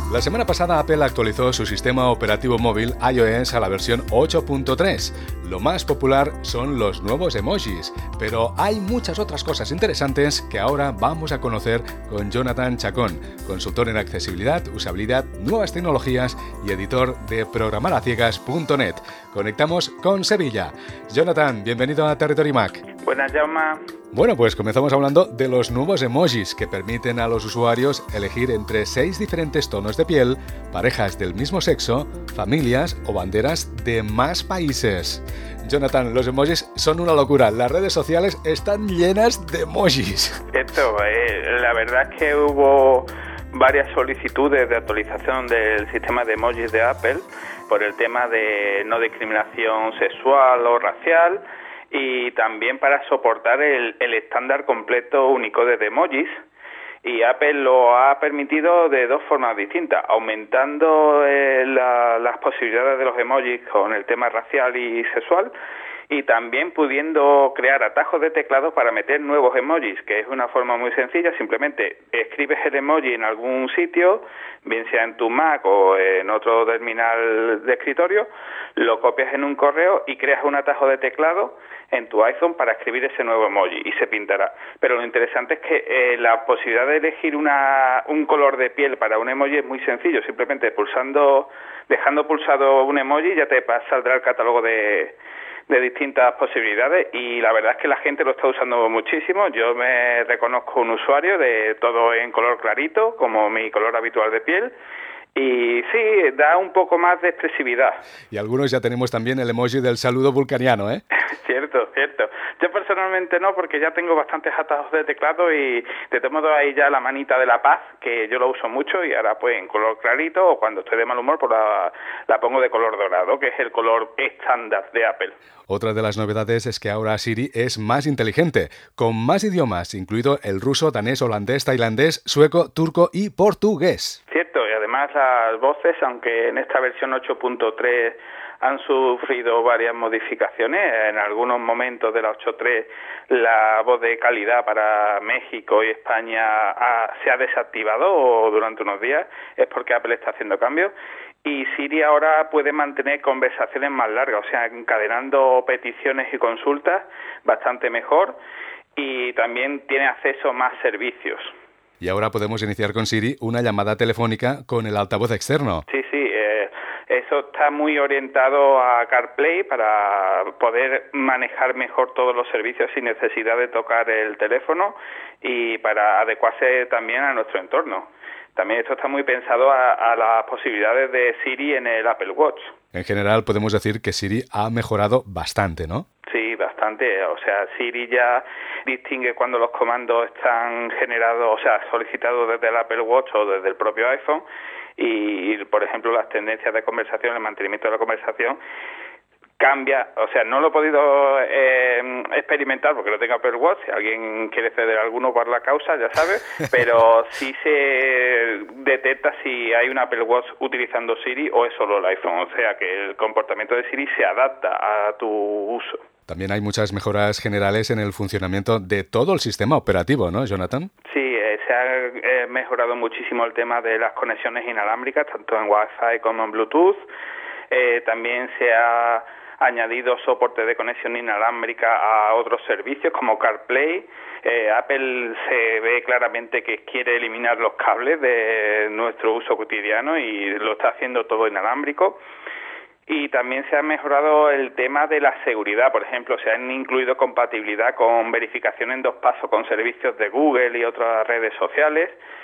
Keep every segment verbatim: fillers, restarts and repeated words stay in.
La semana pasada Apple actualizó su sistema operativo móvil iOS a la versión ocho punto tres. Lo más popular son los nuevos emojis, pero hay muchas otras cosas interesantes que ahora vamos a conocer con Jonathan Chacón, consultor en accesibilidad, usabilidad, nuevas tecnologías y editor de programaraciegas punto net. Conectamos con Sevilla. Jonathan, bienvenido a Territory Mac. Buenas, Jaume. Bueno, pues comenzamos hablando de los nuevos emojis que permiten a los usuarios elegir entre seis diferentes tonos de piel, parejas del mismo sexo, familias o banderas de más países. Jonathan, los emojis son una locura. Las redes sociales están llenas de emojis. Esto, eh, la verdad es que hubo varias solicitudes de actualización del sistema de emojis de Apple por el tema de no discriminación sexual o racial, y también para soportar el, el estándar completo Unicode de emojis, y Apple lo ha permitido de dos formas distintas, aumentando eh, la, las posibilidades de los emojis con el tema racial y sexual, y también pudiendo crear atajos de teclado para meter nuevos emojis, que es una forma muy sencilla. Simplemente escribes el emoji en algún sitio, bien sea en tu Mac o en otro terminal de escritorio, lo copias en un correo y creas un atajo de teclado en tu iPhone para escribir ese nuevo emoji y se pintará. Pero lo interesante es que eh, la posibilidad de elegir una, un color de piel para un emoji es muy sencillo. Simplemente pulsando, dejando pulsado un emoji ya te saldrá el catálogo de de distintas posibilidades, y la verdad es que la gente lo está usando muchísimo. Yo me reconozco un usuario de todo en color clarito, como mi color habitual de piel, y sí, da un poco más de expresividad. Y algunos ya tenemos también el emoji del saludo vulcaniano, ¿eh? Cierto, cierto. Yo personalmente no, porque ya tengo bastantes atajos de teclado y de todo modo hay ya la manita de la paz, que yo lo uso mucho, y ahora pues en color clarito, o cuando estoy de mal humor pues la, la pongo de color dorado, que es el color estándar de Apple. Otra de las novedades es que ahora Siri es más inteligente, con más idiomas, incluido el ruso, danés, holandés, tailandés, sueco, turco y portugués. Cierto, y además las voces, aunque en esta versión ocho punto tres han sufrido varias modificaciones, en algunos momentos de la ocho punto tres la voz de calidad para México y España ha, se ha desactivado durante unos días, es porque Apple está haciendo cambios. Y Siri ahora puede mantener conversaciones más largas, o sea, encadenando peticiones y consultas bastante mejor, y también tiene acceso a más servicios. Y ahora podemos iniciar con Siri una llamada telefónica con el altavoz externo. Sí, sí, eh, eso está muy orientado a CarPlay para poder manejar mejor todos los servicios sin necesidad de tocar el teléfono y para adecuarse también a nuestro entorno. También esto está muy pensado a, a las posibilidades de Siri en el Apple Watch. En general podemos decir que Siri ha mejorado bastante, ¿no? Sí, bastante. O sea, Siri ya distingue cuando los comandos están generados, o sea, solicitados desde el Apple Watch o desde el propio iPhone, y, por ejemplo, las tendencias de conversación, el mantenimiento de la conversación, cambia. O sea, no lo he podido eh, experimentar porque no tengo Apple Watch. Si alguien quiere ceder a alguno por la causa, ya sabe, pero sí se detecta si hay un Apple Watch utilizando Siri o es solo el iPhone. O sea, que el comportamiento de Siri se adapta a tu uso. También hay muchas mejoras generales en el funcionamiento de todo el sistema operativo, ¿no, Jonathan? Sí, eh, se ha eh, mejorado muchísimo el tema de las conexiones inalámbricas, tanto en Wi-Fi como en Bluetooth. Eh, también se ha añadido soporte de conexión inalámbrica a otros servicios como CarPlay. Eh, Apple se ve claramente que quiere eliminar los cables de nuestro uso cotidiano y lo está haciendo todo inalámbrico. Y también se ha mejorado el tema de la seguridad. Por ejemplo, se han incluido compatibilidad con verificación en dos pasos con servicios de Google y otras redes sociales,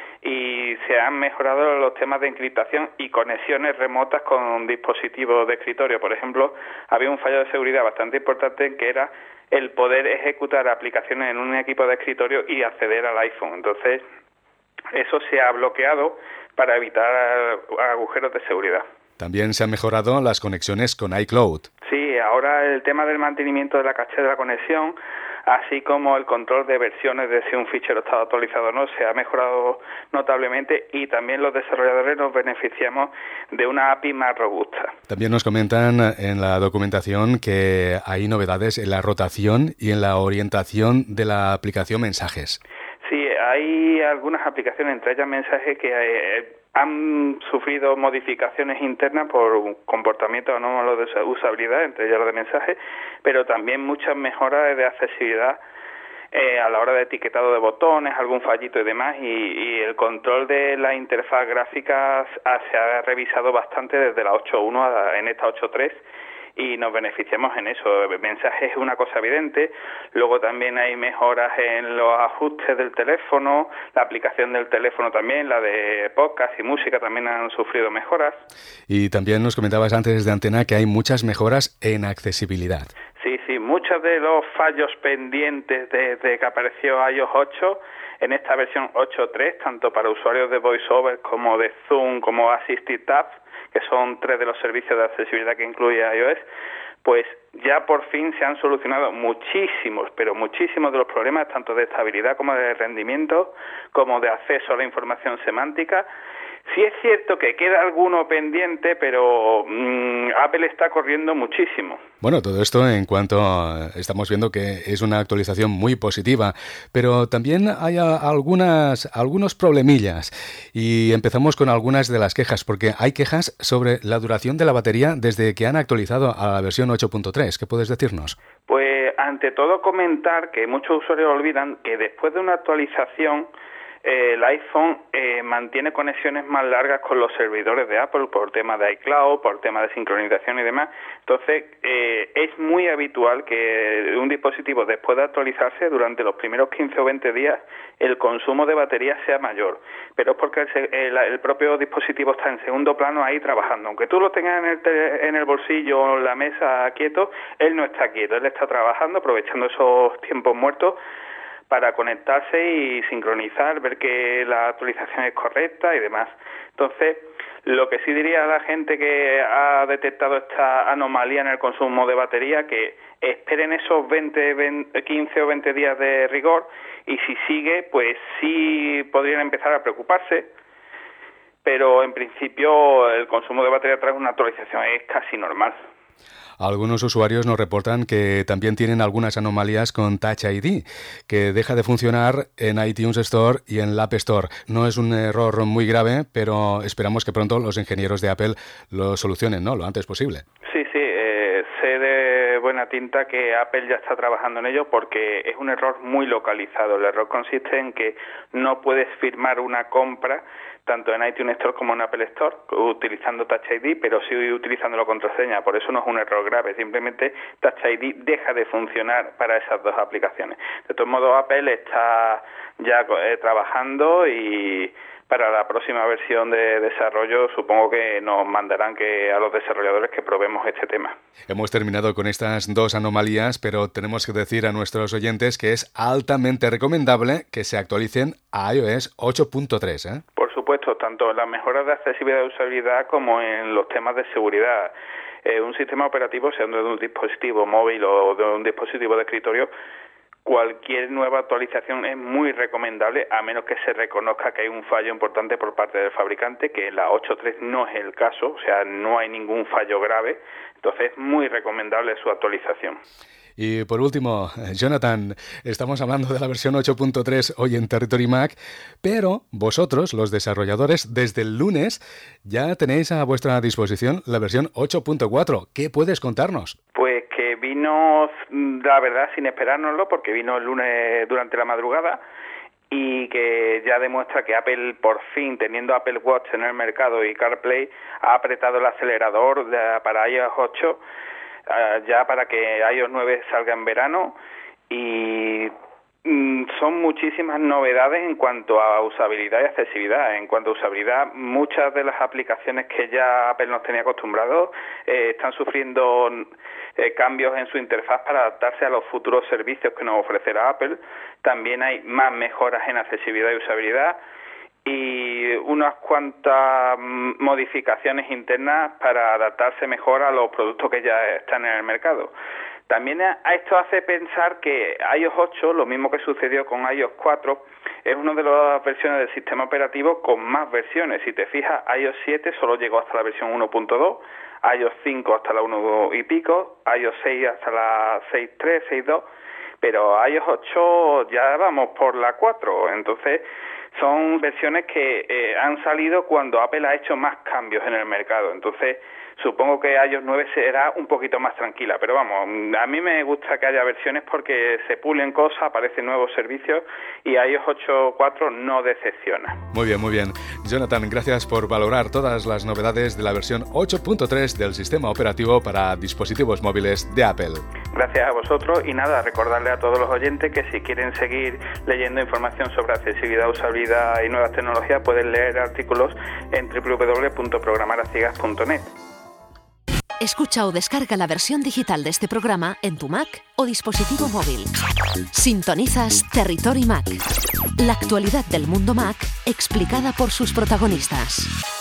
y se han mejorado los temas de encriptación y conexiones remotas con dispositivos de escritorio. Por ejemplo, había un fallo de seguridad bastante importante que era el poder ejecutar aplicaciones en un equipo de escritorio y acceder al iPhone. Entonces, eso se ha bloqueado para evitar agujeros de seguridad. También se han mejorado las conexiones con iCloud. Sí, ahora el tema del mantenimiento de la caché de la conexión, así como el control de versiones de si un fichero está actualizado o no, se ha mejorado notablemente, y también los desarrolladores nos beneficiamos de una A P I más robusta. También nos comentan en la documentación que hay novedades en la rotación y en la orientación de la aplicación Mensajes. Sí, hay hay algunas aplicaciones, entre ellas mensajes, que eh, han sufrido modificaciones internas por comportamientos anómalos de usabilidad, entre ellas las de mensajes, pero también muchas mejoras de accesibilidad eh, a la hora de etiquetado de botones, algún fallito y demás, y, y el control de la interfaz gráfica se ha revisado bastante desde la ocho punto uno en esta ocho punto tres, y nos beneficiamos en eso. Mensajes es una cosa evidente, luego también hay mejoras en los ajustes del teléfono, la aplicación del teléfono también, la de podcast y música también han sufrido mejoras. Y también nos comentabas antes de antena que hay muchas mejoras en accesibilidad. Sí, sí, muchos de los fallos pendientes desde que apareció iOS ocho, en esta versión ocho punto tres, tanto para usuarios de VoiceOver como de Zoom, como Assisted Tabs, que son tres de los servicios de accesibilidad que incluye iOS, pues ya por fin se han solucionado muchísimos, pero muchísimos de los problemas, tanto de estabilidad como de rendimiento, como de acceso a la información semántica. Sí es cierto que queda alguno pendiente, pero mmm, Apple está corriendo muchísimo. Bueno, todo esto en cuanto a, estamos viendo que es una actualización muy positiva, pero también hay algunas algunos problemillas y empezamos con algunas de las quejas, porque hay quejas sobre la duración de la batería desde que han actualizado a la versión ocho punto tres. ¿Qué puedes decirnos? Pues ante todo comentar que muchos usuarios olvidan que después de una actualización el iPhone eh, mantiene conexiones más largas con los servidores de Apple por tema de iCloud, por tema de sincronización y demás. Entonces, eh, es muy habitual que un dispositivo, después de actualizarse, durante los primeros quince o veinte días, el consumo de batería sea mayor. Pero es porque el, el, el propio dispositivo está en segundo plano ahí trabajando. Aunque tú lo tengas en el, te, en el bolsillo o en la mesa quieto, él no está quieto, él está trabajando, aprovechando esos tiempos muertos para conectarse y sincronizar, ver que la actualización es correcta y demás. Entonces, lo que sí diría a la gente que ha detectado esta anomalía en el consumo de batería, que esperen esos veinte, veinte, quince o veinte días de rigor, y si sigue, pues sí podrían empezar a preocuparse, pero en principio el consumo de batería tras una actualización es casi normal. Algunos usuarios nos reportan que también tienen algunas anomalías con Touch I D, que deja de funcionar en iTunes Store y en la App Store. No es un error muy grave, pero esperamos que pronto los ingenieros de Apple lo solucionen, ¿no?, lo antes posible. Sí, sí, eh, sé de buena tinta que Apple ya está trabajando en ello porque es un error muy localizado. El error consiste en que no puedes firmar una compra tanto en iTunes Store como en Apple Store, utilizando Touch I D, pero sí utilizando la contraseña. Por eso no es un error grave, simplemente Touch I D deja de funcionar para esas dos aplicaciones. De todos modos, Apple está ya eh, trabajando y para la próxima versión de desarrollo supongo que nos mandarán que a los desarrolladores que probemos este tema. Hemos terminado con estas dos anomalías, pero tenemos que decir a nuestros oyentes que es altamente recomendable que se actualicen a iOS ocho punto tres, ¿eh? Por supuesto, tanto en las mejoras de accesibilidad y usabilidad como en los temas de seguridad. Eh, un sistema operativo, sea de un dispositivo móvil o de un dispositivo de escritorio, cualquier nueva actualización es muy recomendable, a menos que se reconozca que hay un fallo importante por parte del fabricante, que en la ocho punto tres no es el caso, o sea, no hay ningún fallo grave, entonces es muy recomendable su actualización. Y por último, Jonathan, estamos hablando de la versión ocho punto tres hoy en Territory Mac, pero vosotros, los desarrolladores, desde el lunes ya tenéis a vuestra disposición la versión ocho punto cuatro. ¿Qué puedes contarnos? Pues que vino, la verdad, sin esperárnoslo, porque vino el lunes durante la madrugada, y que ya demuestra que Apple, por fin, teniendo Apple Watch en el mercado y CarPlay, ha apretado el acelerador de, para iOS ocho, ya para que iOS nueve salga en verano, y mm, son muchísimas novedades en cuanto a usabilidad y accesibilidad. En cuanto a usabilidad, muchas de las aplicaciones que ya Apple nos tenía acostumbrados eh, están sufriendo eh, cambios en su interfaz para adaptarse a los futuros servicios que nos ofrecerá Apple. También hay más mejoras en accesibilidad y usabilidad, y unas cuantas modificaciones internas para adaptarse mejor a los productos que ya están en el mercado. También a esto hace pensar que iOS ocho, lo mismo que sucedió con iOS cuatro, es una de las versiones del sistema operativo con más versiones. Si te fijas, iOS siete solo llegó hasta la versión uno punto dos, iOS cinco hasta la uno y pico, iOS seis hasta la seis punto tres, seis punto dos, pero iOS ocho ya vamos por la cuatro, entonces son versiones que eh, han salido cuando Apple ha hecho más cambios en el mercado, entonces supongo que iOS nueve será un poquito más tranquila, pero vamos, a mí me gusta que haya versiones porque se pulen cosas, aparecen nuevos servicios y iOS ocho punto cuatro no decepciona. Muy bien, muy bien. Jonathan, gracias por valorar todas las novedades de la versión ocho punto tres del sistema operativo para dispositivos móviles de Apple. Gracias a vosotros y nada, recordarle a todos los oyentes que si quieren seguir leyendo información sobre accesibilidad, usabilidad y nuevas tecnologías pueden leer artículos en doble u doble u doble u punto programar a ciegas punto net. Escucha o descarga la versión digital de este programa en tu Mac o dispositivo móvil. Sintonizas Territory Mac, la actualidad del mundo Mac explicada por sus protagonistas.